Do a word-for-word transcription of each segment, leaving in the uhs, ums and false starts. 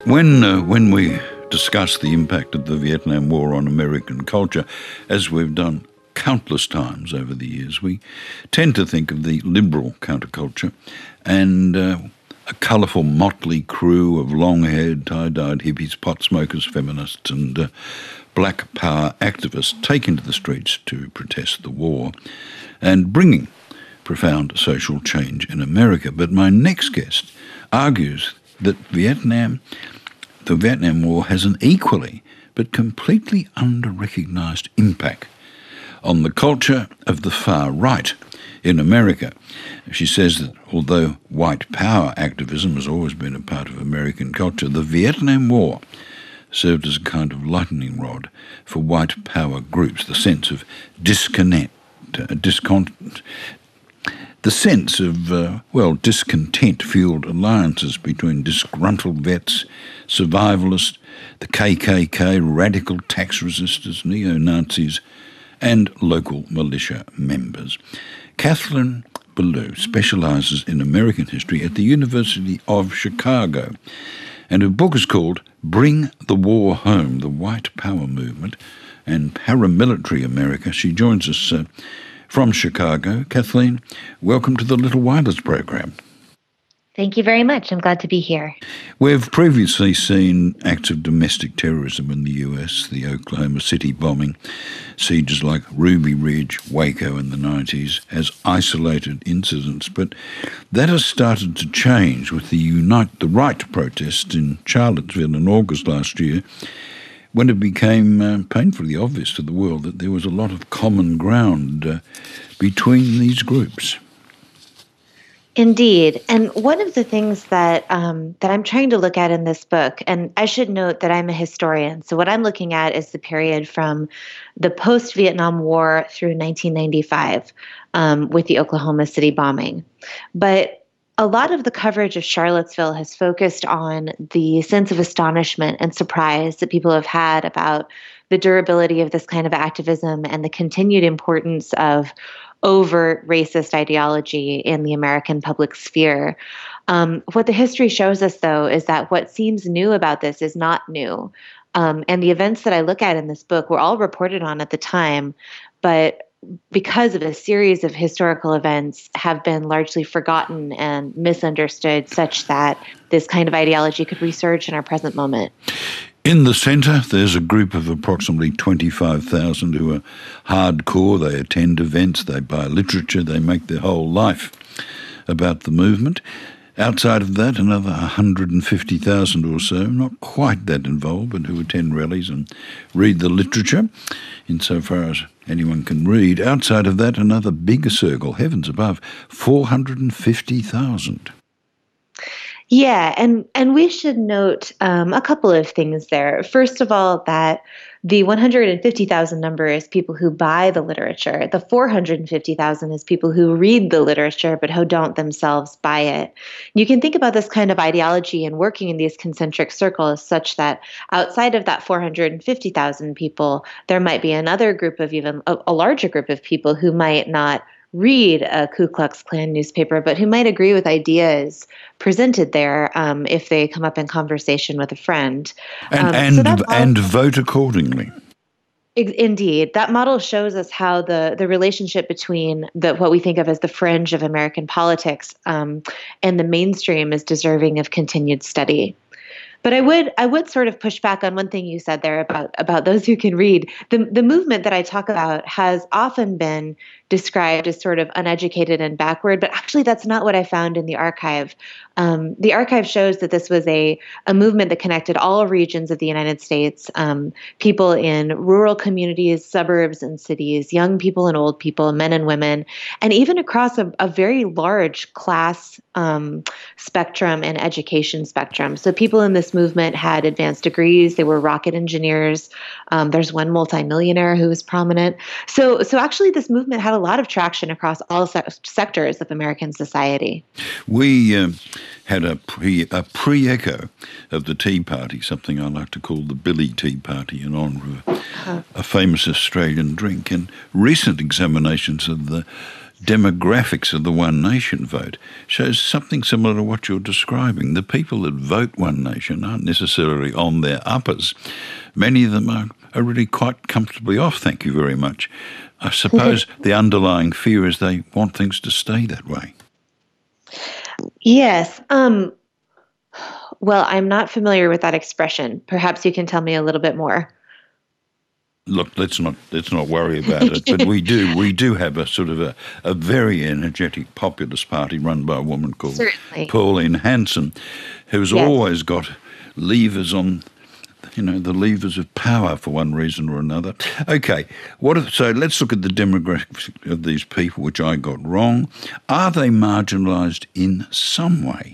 When, uh, when we discuss the impact of the Vietnam War on American culture, as we've done countless times over the years, we tend to think of the liberal counterculture and uh, a colourful motley crew of long-haired, tie-dyed hippies, pot smokers, feminists and uh, black power activists taking to the streets to protest the war and bringing profound social change in America. But my next guest argues that Vietnam, the Vietnam War has an equally but completely under-recognised impact on the culture of the far right in America. She says that although white power activism has always been a part of American culture, the Vietnam War served as a kind of lightning rod for white power groups, the sense of disconnect, uh, discon- the sense of, uh, well, discontent-fueled alliances between disgruntled vets, survivalists, the K K K, radical tax resistors, neo-Nazis, and local militia members. Catherine Belew specialises in American history at the University of Chicago, and her book is called Bring the War Home, the White Power Movement and Paramilitary America. She joins us uh, from Chicago. Kathleen, welcome to the Little Wireless program. Thank you very much. I'm glad to be here. We've previously seen acts of domestic terrorism in the U S, the Oklahoma City bombing, sieges like Ruby Ridge, Waco in the nineties, as isolated incidents. But that has started to change with the Unite the Right protests in Charlottesville in August last year, when it became uh, painfully obvious to the world that there was a lot of common ground uh, between these groups. Indeed. And one of the things that um, that I'm trying to look at in this book, and I should note that I'm a historian, so what I'm looking at is the period from the post-Vietnam War through nineteen ninety-five um, with the Oklahoma City bombing. But a lot of the coverage of Charlottesville has focused on the sense of astonishment and surprise that people have had about the durability of this kind of activism and the continued importance of overt racist ideology in the American public sphere. Um, what the history shows us, though, is that what seems new about this is not new. Um, and the events that I look at in this book were all reported on at the time, but because of a series of historical events have been largely forgotten and misunderstood, such that this kind of ideology could resurge in our present moment. In the centre, there's a group of approximately twenty-five thousand who are hardcore. They attend events, they buy literature, they make their whole life about the movement. Outside of that, another one hundred fifty thousand or so, not quite that involved, but who attend rallies and read the literature, insofar as anyone can read. Outside of that, another bigger circle, heavens above, four hundred fifty thousand. Yeah, and, and we should note um, a couple of things there. First of all, that the one hundred fifty thousand number is people who buy the literature. The four hundred fifty thousand is people who read the literature but who don't themselves buy it. You can think about this kind of ideology and working in these concentric circles such that outside of that four hundred fifty thousand people, there might be another group of even a, a larger group of people who might not read a Ku Klux Klan newspaper, but who might agree with ideas presented there um, if they come up in conversation with a friend. And um, and, so and vote accordingly. Indeed. That model shows us how the, the relationship between the what we think of as the fringe of American politics um, and the mainstream is deserving of continued study. But I would I would sort of push back on one thing you said there about about those who can read. The the movement that I talk about has often been described as sort of uneducated and backward, but actually that's not what I found in the archive. Um, the archive shows that this was a, a movement that connected all regions of the United States, um, people in rural communities, suburbs and cities, young people and old people, men and women, and even across a, a very large class um, spectrum and education spectrum. So people in this movement had advanced degrees. They were rocket engineers. Um, there's one multimillionaire who was prominent. So, so actually this movement had a lot of traction across all se- sectors of American society. We um, had a pre a pre-echo of the Tea Party, something I like to call the Billy Tea Party in honour of uh-huh. a famous Australian drink. And recent examinations of the demographics of the One Nation vote shows something similar to what you're describing. The people that vote One Nation aren't necessarily on their uppers. Many of them are, are really quite comfortably off, thank you very much. I suppose the underlying fear is they want things to stay that way. Yes. Um, well, I'm not familiar with that expression. Perhaps you can tell me a little bit more. Look, let's not let's not worry about it. But we do we do have a sort of a, a very energetic populist party run by a woman called Certainly. Pauline Hanson, who's Yes. always got levers on, you know, the levers of power for one reason or another. Okay, what? If, so let's look at the demographics of these people, which I got wrong. Are they marginalised in some way?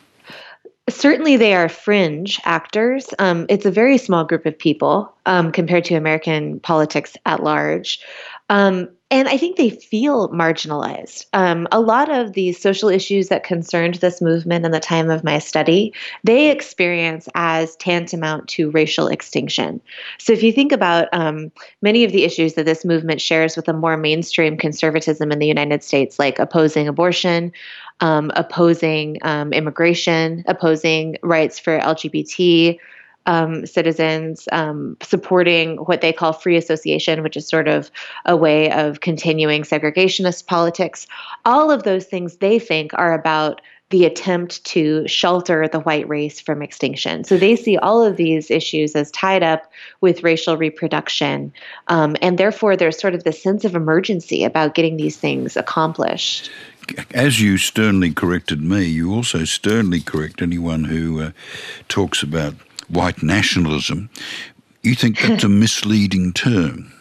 Certainly, they are fringe actors. Um, it's a very small group of people um, compared to American politics at large. Um, and I think they feel marginalized. Um, a lot of the social issues that concerned this movement in the time of my study, they experience as tantamount to racial extinction. So if you think about um, many of the issues that this movement shares with a more mainstream conservatism in the United States, like opposing abortion, um, opposing um, immigration, opposing rights for L G B T Um, citizens, um, supporting what they call free association, which is sort of a way of continuing segregationist politics. All of those things they think are about the attempt to shelter the white race from extinction. So they see all of these issues as tied up with racial reproduction. Um, and therefore, there's sort of this sense of emergency about getting these things accomplished. As you sternly corrected me, you also sternly correct anyone who uh, talks about white nationalism. You think that's a misleading term?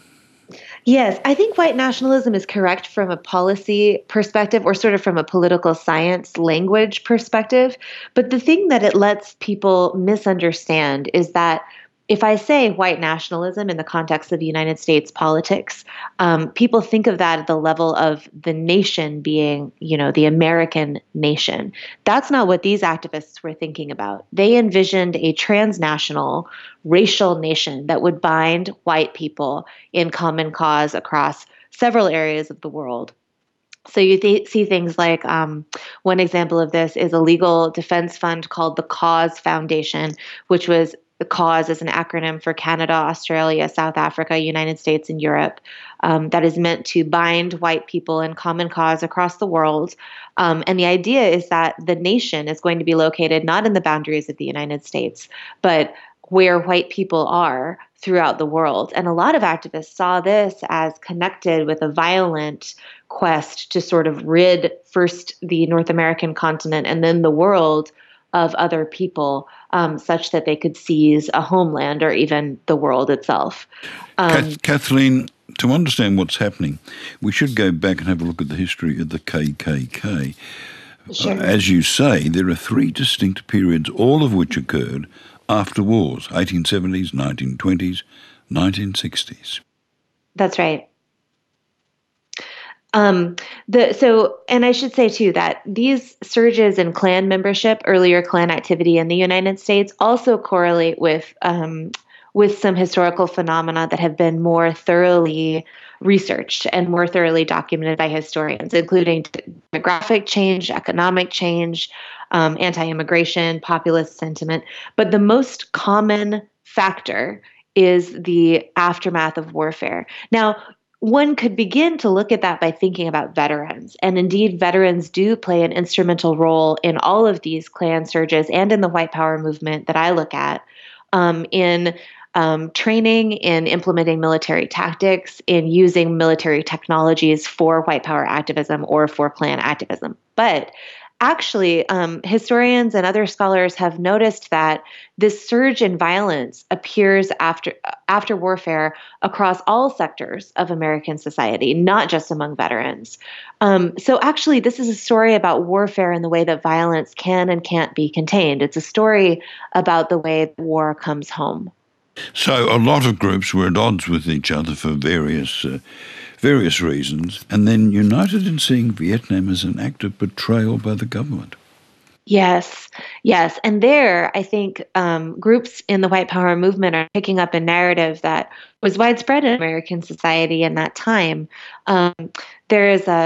Yes, I think white nationalism is correct from a policy perspective or sort of from a political science language perspective. But the thing that it lets people misunderstand is that if I say white nationalism in the context of United States politics, um, people think of that at the level of the nation being, you know, the American nation. That's not what these activists were thinking about. They envisioned a transnational racial nation that would bind white people in common cause across several areas of the world. So you th- see things like um, one example of this is a legal defense fund called the Cause Foundation, which was the cause is an acronym for Canada, Australia, South Africa, United States, and Europe, um, that is meant to bind white people in common cause across the world. Um, and the idea is that the nation is going to be located not in the boundaries of the United States, but where white people are throughout the world. And a lot of activists saw this as connected with a violent quest to sort of rid first the North American continent and then the world of other people, um, such that they could seize a homeland or even the world itself. Um, Kathleen, to understand what's happening, we should go back and have a look at the history of the K K K. Sure. Uh, as you say, there are three distinct periods, all of which occurred after wars, eighteen seventies, nineteen twenties, nineteen sixties. That's right. Um, the so, and I should say too that these surges in Klan membership, earlier Klan activity in the United States, also correlate with um, with some historical phenomena that have been more thoroughly researched and more thoroughly documented by historians, including demographic change, economic change, um, anti-immigration, populist sentiment. But the most common factor is the aftermath of warfare. Now, one could begin to look at that by thinking about veterans. And indeed, veterans do play an instrumental role in all of these Klan surges and in the white power movement that I look at, um, in um, training, in implementing military tactics, in using military technologies for white power activism or for Klan activism. But actually, um, historians and other scholars have noticed that this surge in violence appears after after warfare across all sectors of American society, not just among veterans. Um, so actually, this is a story about warfare and the way that violence can and can't be contained. It's a story about the way war comes home. So a lot of groups were at odds with each other for various uh, various reasons, and then united in seeing Vietnam as an act of betrayal by the government. Yes, yes. And there, I think um, groups in the white power movement are picking up a narrative that was widespread in American society in that time. Um, there is a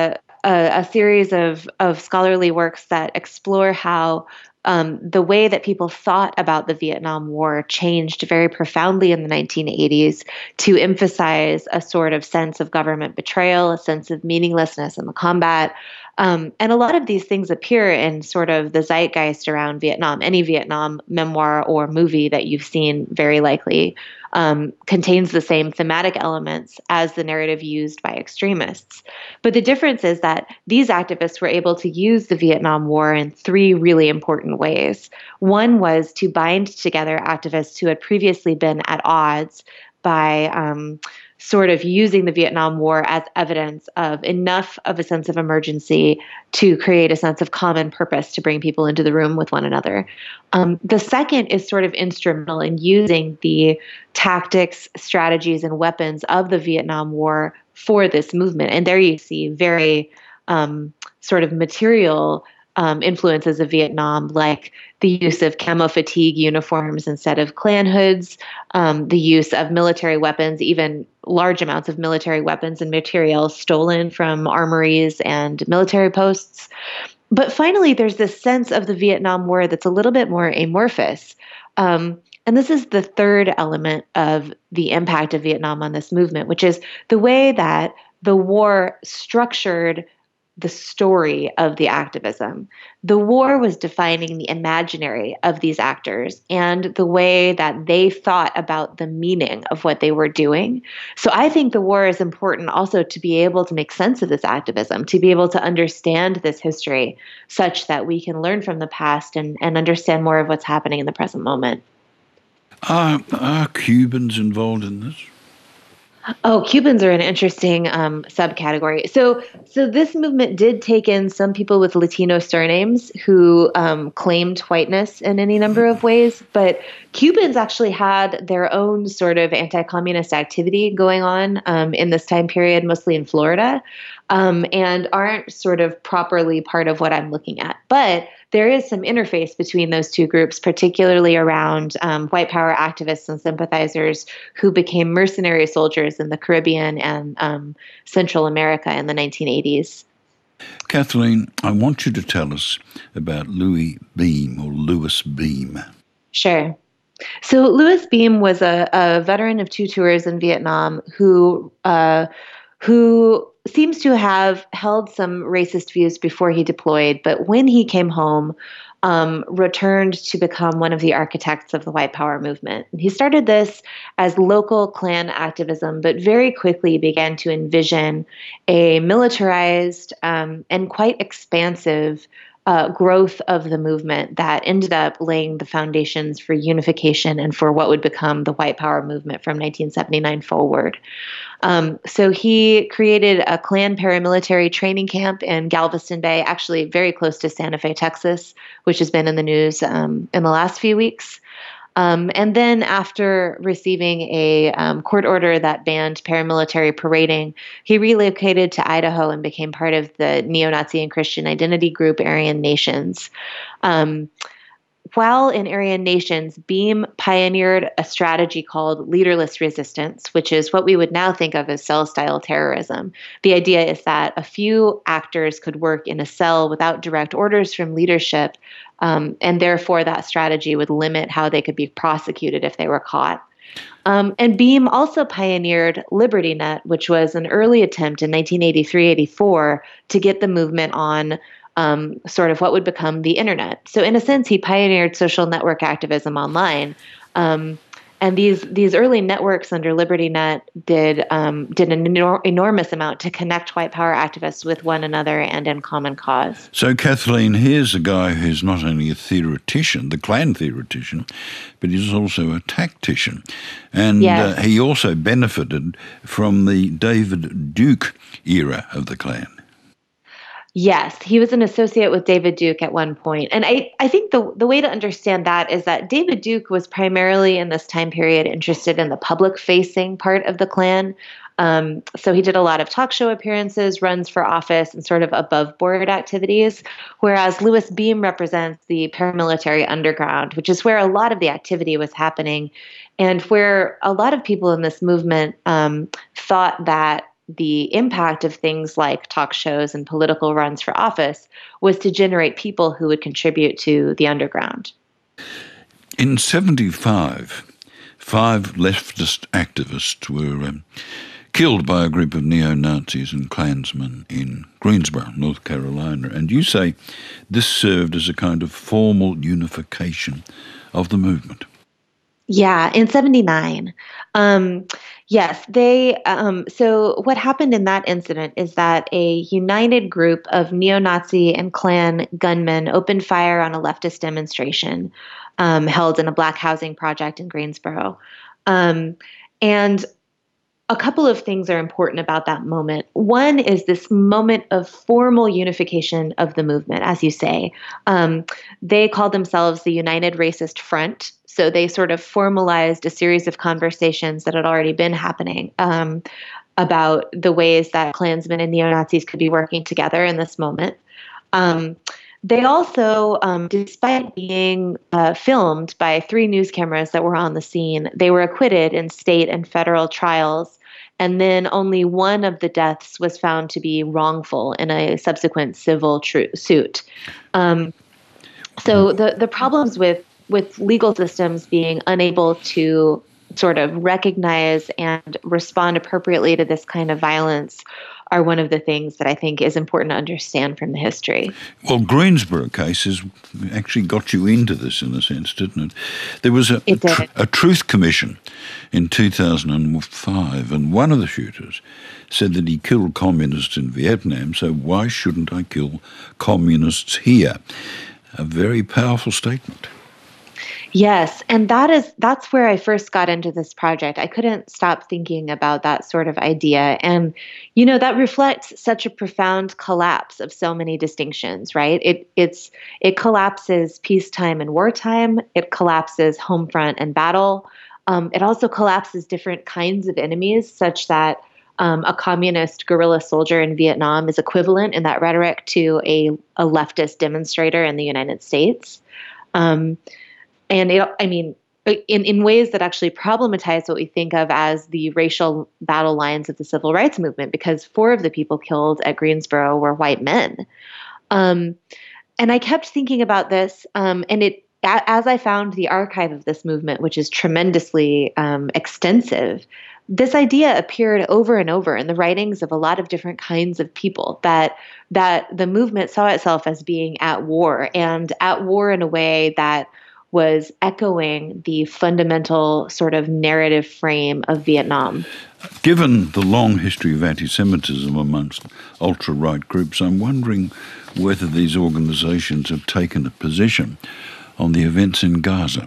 a, a series of, of scholarly works that explore how um, the way that people thought about the Vietnam War changed very profoundly in the nineteen eighties to emphasize a sort of sense of government betrayal, a sense of meaninglessness in the combat. Um, and a lot of these things appear in sort of the zeitgeist around Vietnam. Any Vietnam memoir or movie that you've seen very likely um, contains the same thematic elements as the narrative used by extremists. But the difference is that these activists were able to use the Vietnam War in three really important ways. One was to bind together activists who had previously been at odds by um, sort of using the Vietnam War as evidence of enough of a sense of emergency to create a sense of common purpose to bring people into the room with one another. Um, the second is sort of instrumental in using the tactics, strategies, and weapons of the Vietnam War for this movement. And there you see very um, sort of material Um, influences of Vietnam, like the use of camo fatigue uniforms instead of Klan hoods, um, the use of military weapons, even large amounts of military weapons and materials stolen from armories and military posts. But finally, there's this sense of the Vietnam War that's a little bit more amorphous. Um, and this is the third element of the impact of Vietnam on this movement, which is the way that the war structured the story of the activism. The war was defining the imaginary of these actors and the way that they thought about the meaning of what they were doing. So I think the war is important also to be able to make sense of this activism, to be able to understand this history such that we can learn from the past and, and understand more of what's happening in the present moment. Are, are Cubans involved in this? Oh, Cubans are an interesting um, subcategory. So, so this movement did take in some people with Latino surnames who um, claimed whiteness in any number of ways, but Cubans actually had their own sort of anti-communist activity going on um, in this time period, mostly in Florida, um, and aren't sort of properly part of what I'm looking at. But there is some interface between those two groups, particularly around um, white power activists and sympathizers who became mercenary soldiers in the Caribbean and um, Central America in the nineteen eighties. Kathleen, I want you to tell us about Louis Beam, or Louis Beam. Sure. So Louis Beam was a, a veteran of two tours in Vietnam who uh, who seems to have held some racist views before he deployed, but when he came home, um, returned to become one of the architects of the white power movement. He started this as local Klan activism, but very quickly began to envision a militarized um, and quite expansive Uh, growth of the movement that ended up laying the foundations for unification and for what would become the white power movement from nineteen seventy-nine forward. Um, so he created a Klan paramilitary training camp in Galveston Bay, actually very close to Santa Fe, Texas, which has been in the news um, in the last few weeks. Um, and then after receiving a um, court order that banned paramilitary parading, he relocated to Idaho and became part of the neo-Nazi and Christian identity group Aryan Nations. Um, while in Aryan Nations, Beam pioneered a strategy called leaderless resistance, which is what we would now think of as cell-style terrorism. The idea is that a few actors could work in a cell without direct orders from leadership, um, and therefore that strategy would limit how they could be prosecuted if they were caught. Um, and Beam also pioneered LibertyNet, which was an early attempt in nineteen eighty-three eighty-four to get the movement on Um, sort of what would become the internet. So in a sense, he pioneered social network activism online. Um, and these these early networks under LibertyNet did um, did an enor- enormous amount to connect white power activists with one another and in common cause. So, Kathleen, here's a guy who's not only a theoretician, the Klan theoretician, but he's also a tactician. And Yes. uh, he also benefited from the David Duke era of the Klan. Yes, he was an associate with David Duke at one point. And I, I think the, the way to understand that is that David Duke was primarily in this time period interested in the public-facing part of the Klan. Um, so he did a lot of talk show appearances, runs for office, and sort of above-board activities, whereas Louis Beam represents the paramilitary underground, which is where a lot of the activity was happening and where a lot of people in this movement um, thought that the impact of things like talk shows and political runs for office was to generate people who would contribute to the underground. In seventy-five, five leftist activists were um, killed by a group of neo-Nazis and Klansmen in Greensboro, North Carolina. And you say this served as a kind of formal unification of the movement. Yeah, in seventy-nine. Um, yes, they. Um, so what happened in that incident is that a united group of neo-Nazi and Klan gunmen opened fire on a leftist demonstration um, held in a black housing project in Greensboro. Um, and a couple of things are important about that moment. One is this moment of formal unification of the movement, as you say. Um, they called themselves the United Racist Front. So they sort of formalized a series of conversations that had already been happening um, about the ways that Klansmen and neo-Nazis could be working together in this moment. Um, They also, um, despite being uh, filmed by three news cameras that were on the scene, they were acquitted in state and federal trials. And then only one of the deaths was found to be wrongful in a subsequent civil tru- suit. Um, so the, the problems with, with legal systems being unable to sort of recognize and respond appropriately to this kind of violence are one of the things that I think is important to understand from the history. Well, Greensboro cases actually got you into this in a sense, didn't it? There was a, a, tr- a Truth Commission in two thousand five, and one of the shooters said that he killed communists in Vietnam, so why shouldn't I kill communists here? A very powerful statement. Yes, and that is that's where I first got into this project. I couldn't stop thinking about that sort of idea. And you know, that reflects such a profound collapse of so many distinctions, right? It it's it collapses peacetime and wartime, it collapses home front and battle. Um, it also collapses different kinds of enemies, such that um, a communist guerrilla soldier in Vietnam is equivalent in that rhetoric to a, a leftist demonstrator in the United States. Um, And it, I mean, in, in ways that actually problematize what we think of as the racial battle lines of the civil rights movement, because four of the people killed at Greensboro were white men. Um, and I kept thinking about this, um, and it a, as I found the archive of this movement, which is tremendously um, extensive, this idea appeared over and over in the writings of a lot of different kinds of people, that that the movement saw itself as being at war, and at war in a way that was echoing the fundamental sort of narrative frame of Vietnam. Given the long history of anti-Semitism amongst ultra-right groups, I'm wondering whether these organizations have taken a position on the events in Gaza.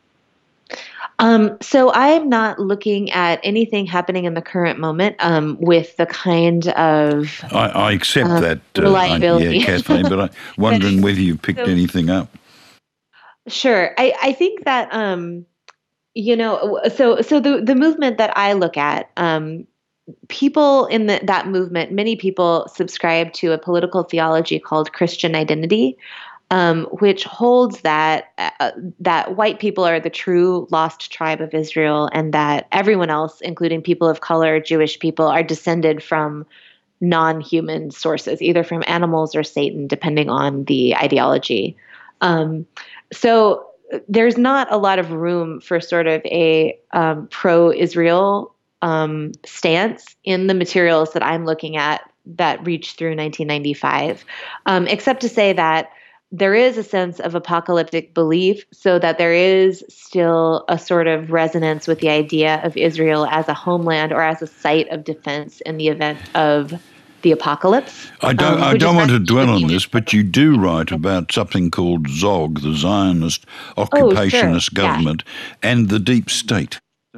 Um, so I'm not looking at anything happening in the current moment um, with the kind of I, I accept um, that, uh, reliability. yeah, Kathleen, but I'm wondering whether you've picked so, anything up. Sure. I, I think that, um, you know, so so the, the movement that I look at, um, people in the, that movement, many people subscribe to a political theology called Christian identity, um, which holds that uh, that white people are the true lost tribe of Israel, and that everyone else, including people of color, Jewish people, are descended from non-human sources, either from animals or Satan, depending on the ideology. Um, So there's not a lot of room for sort of a um, pro-Israel um, stance in the materials that I'm looking at that reach through nineteen ninety-five, um, except to say that there is a sense of apocalyptic belief, so that there is still a sort of resonance with the idea of Israel as a homeland or as a site of defense in the event of the apocalypse. I don't, um, I don't want to dwell on the, this, but you do write about something called Zog, the Zionist occupationist oh, sure. government, yeah. and the deep state.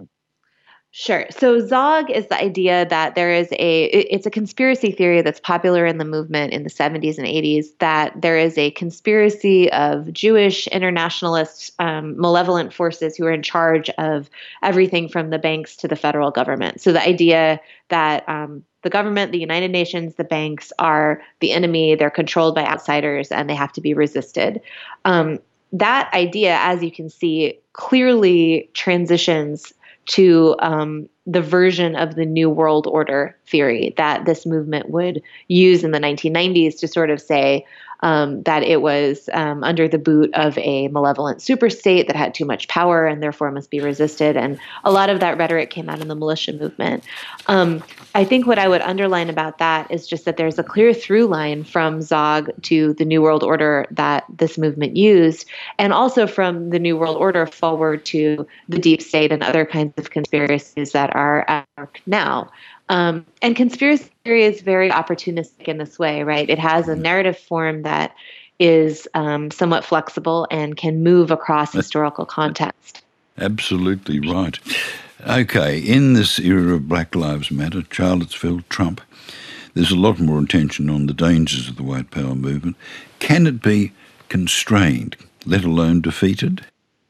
Sure. So Zog is the idea that there is a, it's a conspiracy theory that's popular in the movement in the seventies and eighties, that there is a conspiracy of Jewish internationalist um, malevolent forces who are in charge of everything from the banks to the federal government. So the idea that um, the government, the United Nations, the banks are the enemy, they're controlled by outsiders, and they have to be resisted. Um, that idea, as you can see, clearly transitions to um, the version of the New World Order theory that this movement would use in the nineteen nineties to sort of say um, that it was um, under the boot of a malevolent superstate that had too much power and therefore must be resisted. And a lot of that rhetoric came out in the militia movement. Um, I think what I would underline about that is just that there's a clear through line from Zog to the New World Order that this movement used, and also from the New World Order forward to the deep state and other kinds of conspiracies that are at work now. Um, and conspiracy theory is very opportunistic in this way, right? It has a narrative form that is um, somewhat flexible and can move across historical context. Absolutely right. Okay, in this era of Black Lives Matter, Charlottesville, Trump, there's a lot more attention on the dangers of the white power movement. Can it be constrained, let alone defeated?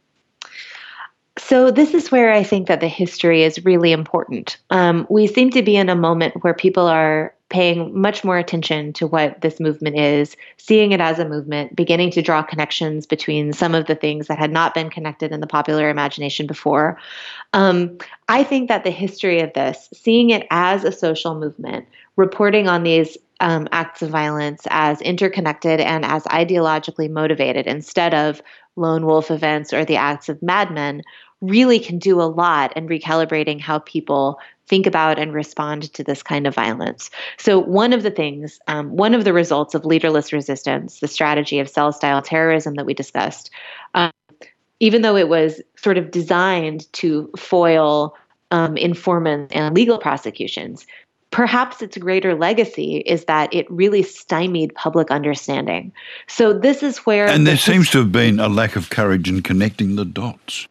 So this is where I think that the history is really important. Um, we seem to be in a moment where people are paying much more attention to what this movement is, seeing it as a movement, beginning to draw connections between some of the things that had not been connected in the popular imagination before. Um, I think that the history of this, seeing it as a social movement, reporting on these um, acts of violence as interconnected and as ideologically motivated instead of lone wolf events or the acts of madmen, really can do a lot in recalibrating how people think about and respond to this kind of violence. So one of the things, um, one of the results of leaderless resistance, the strategy of cell-style terrorism that we discussed, um, even though it was sort of designed to foil um, informants and legal prosecutions, perhaps its greater legacy is that it really stymied public understanding. So this is where... And there seems to have been a lack of courage in connecting the dots.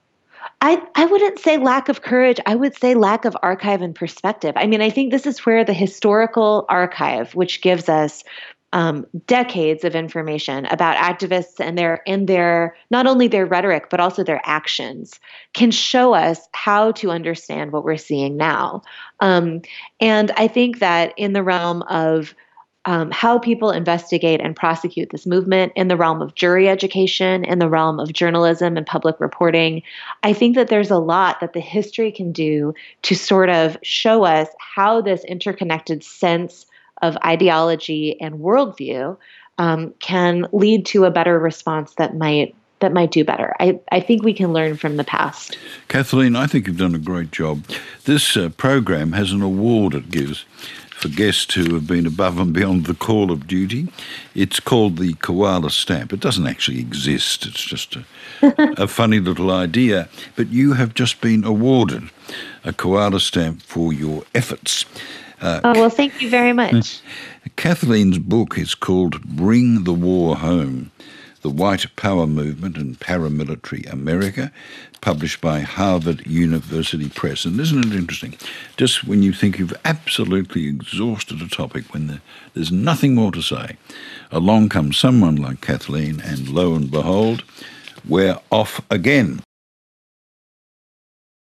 I, I wouldn't say lack of courage. I would say lack of archive and perspective. I mean, I think this is where the historical archive, which gives us um, decades of information about activists and their and their not only their rhetoric but also their actions, can show us how to understand what we're seeing now. Um, and I think that in the realm of Um, how people investigate and prosecute this movement, in the realm of jury education, in the realm of journalism and public reporting, I think that there's a lot that the history can do to sort of show us how this interconnected sense of ideology and worldview um, can lead to a better response that might that might do better. I, I think we can learn from the past. Kathleen, I think you've done a great job. This uh, program has an award it gives for guests who have been above and beyond the call of duty. It's called the Koala Stamp. It doesn't actually exist. It's just a, a funny little idea. But you have just been awarded a Koala Stamp for your efforts. Uh, oh, well, thank you very much. Kathleen's book is called Bring the War Home, The White Power Movement in Paramilitary America, published by Harvard University Press. And isn't it interesting? Just when you think you've absolutely exhausted a topic, when the, there's nothing more to say, along comes someone like Kathleen, and lo and behold, we're off again.